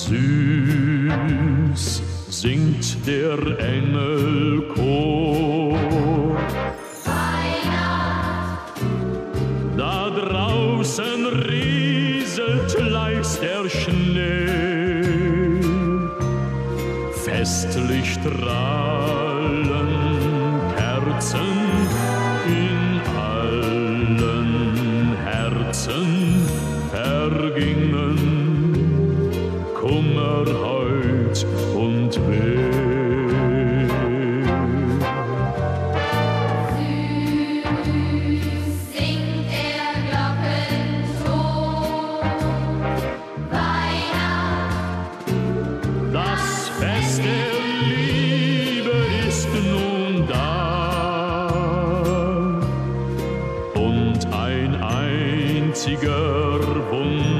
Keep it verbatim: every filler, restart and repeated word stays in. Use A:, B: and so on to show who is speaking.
A: Süß singt der Engelchor.
B: Weihnacht.
A: Da draußen rieselt leicht der Schnee. Festlich strahlen Kerzen in allen Herzen. Vergingen Kummer heut und weh.
B: Süß singt der Glockenton. Weihnacht.
A: Das Fest der Liebe ist nun da und ein einziger Wunsch